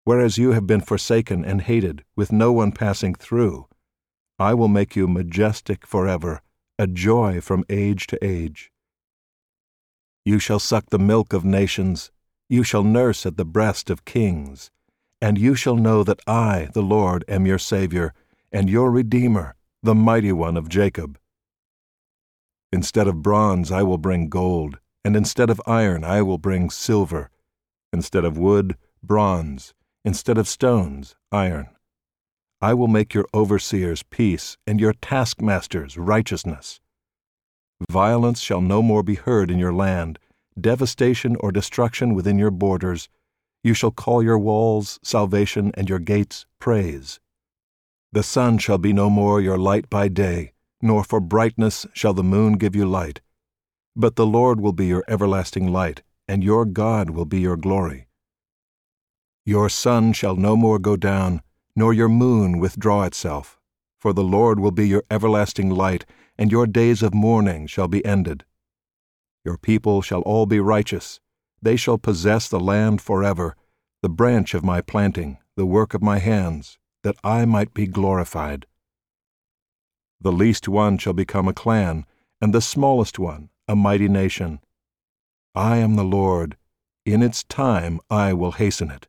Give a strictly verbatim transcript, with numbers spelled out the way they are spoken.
Whereas you have been forsaken and hated, with no one passing through, I will make you majestic forever, a joy from age to age. You shall suck the milk of nations, you shall nurse at the breast of kings, and you shall know that I, the Lord, am your Savior, and your Redeemer, the Mighty One of Jacob. Instead of bronze I will bring gold, and instead of iron I will bring silver, instead of wood, bronze, instead of stones, iron. I will make your overseers peace, and your taskmasters righteousness. Violence shall no more be heard in your land, devastation or destruction within your borders. You shall call your walls salvation and your gates praise. The sun shall be no more your light by day, nor for brightness shall the moon give you light. But the Lord will be your everlasting light, and your God will be your glory. Your sun shall no more go down, nor your moon withdraw itself, for the Lord will be your everlasting light, and your days of mourning shall be ended. Your people shall all be righteous. They shall possess the land forever, the branch of my planting, the work of my hands, that I might be glorified. The least one shall become a clan, and the smallest one a mighty nation. I am the Lord. In its time I will hasten it.